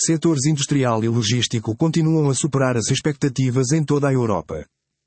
setores industrial e logístico continuam a superar as expectativas em toda a Europa.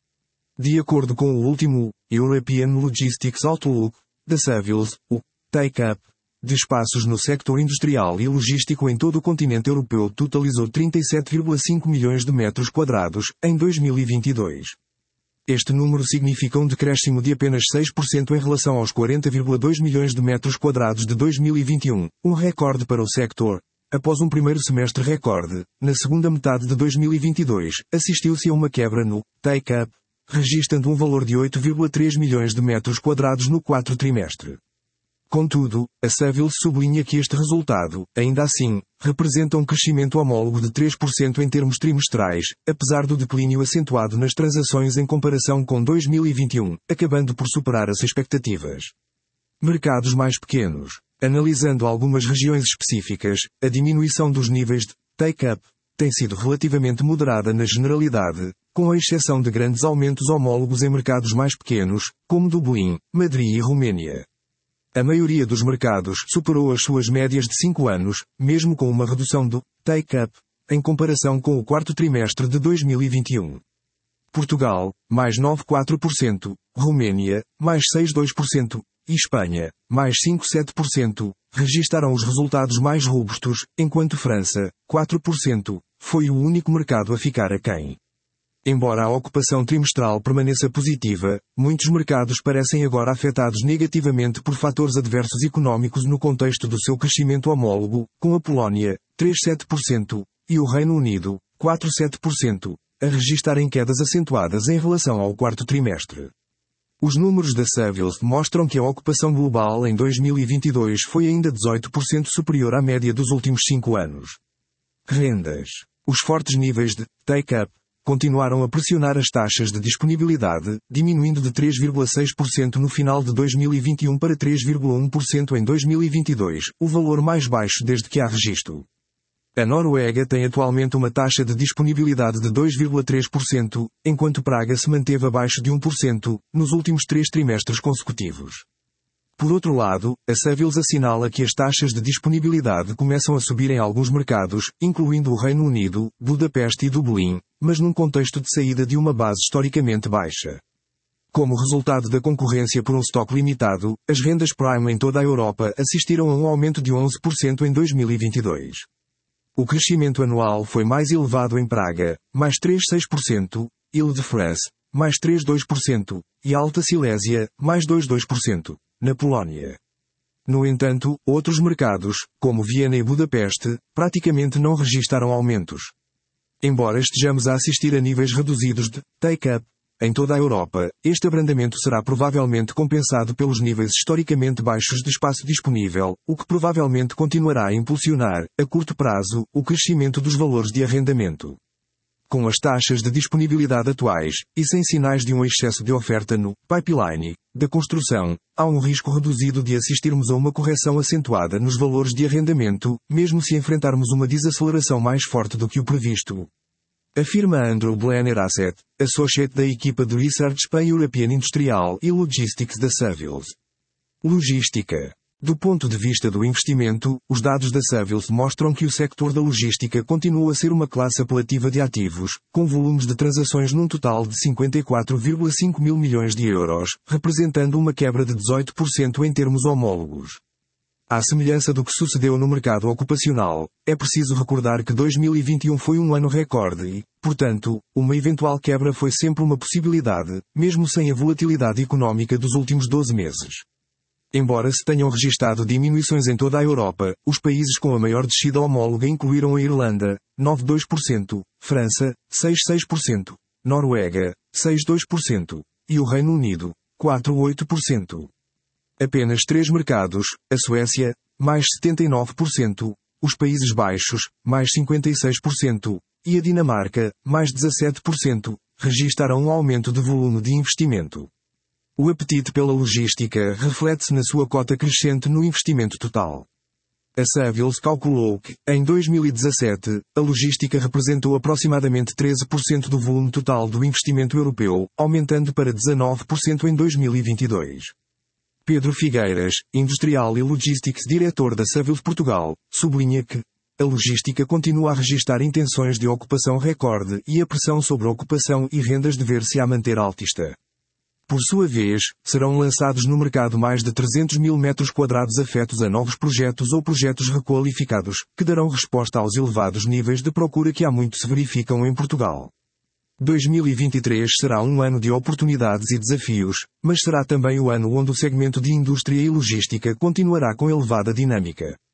De acordo com o último European Logistics Outlook da Savills, o take-up de espaços no sector industrial e logístico em todo o continente europeu totalizou 37,5 milhões de metros quadrados em 2022. Este número significa um decréscimo de apenas 6% em relação aos 40,2 milhões de metros quadrados de 2021, um recorde para o sector. Após um primeiro semestre recorde, na segunda metade de 2022, assistiu-se a uma quebra no take-up, registrando um valor de 8,3 milhões de metros quadrados no quarto trimestre. Contudo, a Savills sublinha que este resultado, ainda assim, representa um crescimento homólogo de 3% em termos trimestrais, apesar do declínio acentuado nas transações em comparação com 2021, acabando por superar as expectativas. Mercados mais pequenos. Analisando algumas regiões específicas, a diminuição dos níveis de take-up tem sido relativamente moderada na generalidade, com a exceção de grandes aumentos homólogos em mercados mais pequenos, como Dublin, Madrid e Roménia. A maioria dos mercados superou as suas médias de 5 anos, mesmo com uma redução do take-up, em comparação com o quarto trimestre de 2021. Portugal, mais 9,4%, Roménia, mais 6,2%, e Espanha, mais 5,7%, registaram os resultados mais robustos, enquanto França, 4%, foi o único mercado a ficar aquém. Embora a ocupação trimestral permaneça positiva, muitos mercados parecem agora afetados negativamente por fatores adversos económicos no contexto do seu crescimento homólogo, com a Polónia, 3,7%, e o Reino Unido, 4,7%, a registarem quedas acentuadas em relação ao quarto trimestre. Os números da Savills mostram que a ocupação global em 2022 foi ainda 18% superior à média dos últimos 5 anos. Rendas. Os fortes níveis de take-up continuaram a pressionar as taxas de disponibilidade, diminuindo de 3,6% no final de 2021 para 3,1% em 2022, o valor mais baixo desde que há registro. A Noruega tem atualmente uma taxa de disponibilidade de 2,3%, enquanto Praga se manteve abaixo de 1% nos últimos 3 trimestres consecutivos. Por outro lado, a Savills assinala que as taxas de disponibilidade começam a subir em alguns mercados, incluindo o Reino Unido, Budapeste e Dublin, mas num contexto de saída de uma base historicamente baixa. Como resultado da concorrência por um estoque limitado, as rendas prime em toda a Europa assistiram a um aumento de 11% em 2022. O crescimento anual foi mais elevado em Praga, mais 3,6%, Ile-de-France, mais 3,2%, e Alta Silésia, mais 2,2%, na Polónia. No entanto, outros mercados, como Viena e Budapeste, praticamente não registaram aumentos. Embora estejamos a assistir a níveis reduzidos de take-up em toda a Europa, este abrandamento será provavelmente compensado pelos níveis historicamente baixos de espaço disponível, o que provavelmente continuará a impulsionar, a curto prazo, o crescimento dos valores de arrendamento. Com as taxas de disponibilidade atuais, e sem sinais de um excesso de oferta no pipeline da construção, há um risco reduzido de assistirmos a uma correção acentuada nos valores de arrendamento, mesmo se enfrentarmos uma desaceleração mais forte do que o previsto. Afirma Andrew Blenner Asset, associate da equipa de Research para European Industrial e Logistics da Savills. Logística. Do ponto de vista do investimento, os dados da Savills mostram que o sector da logística continua a ser uma classe apelativa de ativos, com volumes de transações num total de 54,5 mil milhões de euros, representando uma quebra de 18% em termos homólogos. À semelhança do que sucedeu no mercado ocupacional, é preciso recordar que 2021 foi um ano recorde e, portanto, uma eventual quebra foi sempre uma possibilidade, mesmo sem a volatilidade económica dos últimos 12 meses. Embora se tenham registado diminuições em toda a Europa, os países com a maior descida homóloga incluíram a Irlanda, 9,2%, França, 6,6%, Noruega, 6,2%, e o Reino Unido, 4,8%. Apenas 3 mercados, a Suécia, mais 79%, os Países Baixos, mais 56%, e a Dinamarca, mais 17%, registaram um aumento de volume de investimento. O apetite pela logística reflete-se na sua cota crescente no investimento total. A Savills calculou que, em 2017, a logística representou aproximadamente 13% do volume total do investimento europeu, aumentando para 19% em 2022. Pedro Figueiras, Industrial e Logistics Diretor da Savills Portugal, sublinha que A logística continua a registrar intenções de ocupação recorde e a pressão sobre a ocupação e rendas dever-se a manter altista. Por sua vez, serão lançados no mercado mais de 300 mil metros quadrados afetos a novos projetos ou projetos requalificados, que darão resposta aos elevados níveis de procura que há muito se verificam em Portugal. 2023 será um ano de oportunidades e desafios, mas será também o ano onde o segmento de indústria e logística continuará com elevada dinâmica.